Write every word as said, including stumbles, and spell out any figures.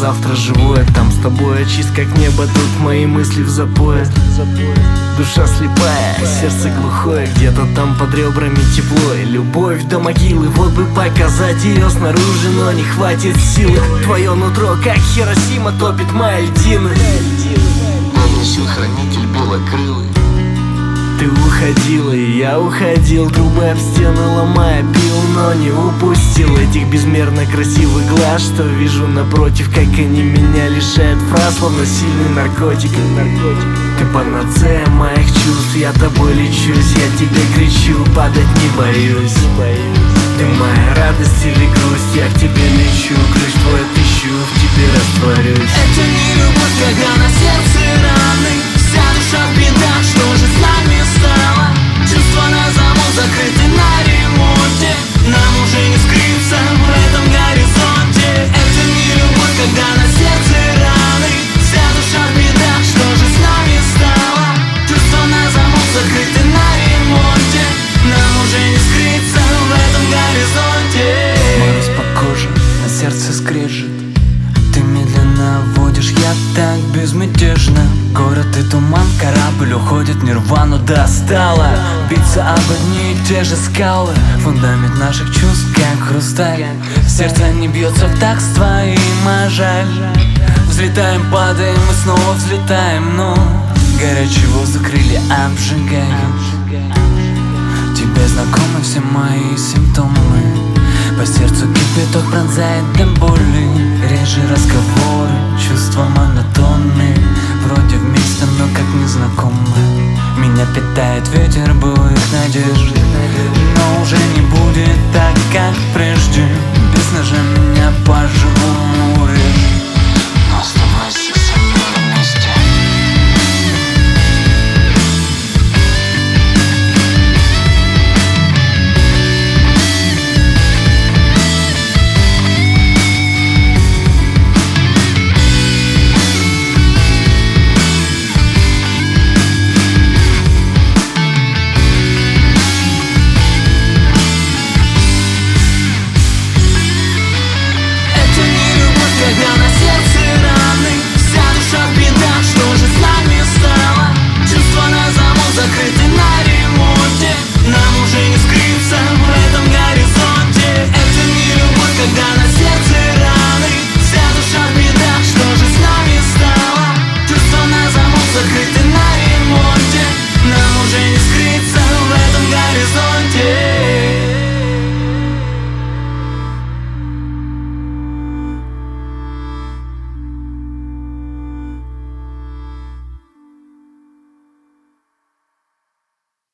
завтра живое. Там с тобой чист как небо, тут мои мысли в запое. Душа слепая, сердце глухое, где-то там под ребрами тепло. И любовь до могилы, вот бы показать ее снаружи, но не хватит силы. Твое нутро, как Хиросима, топит мои льдины. Ангел-хранитель белокрылый. Ты уходила, и я уходил, трубы об стены ломая пил, но не упустил этих безмерно красивых глаз, что вижу напротив, как они меня лишают фраз, словно сильный наркотик. Ты панацея моих чувств, я тобой лечусь, я тебе кричу, падать не боюсь. Ты моя радость или грусть, я к тебе лечу, ключ твой отыщу, в тебе растворюсь. Это не любовь, когда на сердце раны, вся душа в бедах, что же с нами стало? Чувства на замок закрыты на ремонте, нам уже не скрыться в этом горизонте. Это не любовь, когда на сердце раны, вся душа в бедах, что же с нами стало? Чувства на замок закрыты на ремонте, нам уже не скрыться в этом горизонте. Мороз по коже, на сердце скрежет. Ты медленно водишь, я так безмятежно. Город и туман, корабль уходит в нирвану. Достало биться об одни и те же скалы. Фундамент наших чувств, как хрусталь. Сердце не бьется в такт с твоим, а жаль. Взлетаем, падаем и снова взлетаем, но горячий воздух крылья обжигает. Тебе знакомы все мои симптомы. По сердцу кипяток пронзает до боли. Реже разговоры, чувства монотонны. Вроде вместе, но как незнакомые. Меня питает ветер былых надежд, но уже не будет так, как прежде. Без ножа меня по-живому режь. Но оставайся со мной вместе. Это не любовь, когда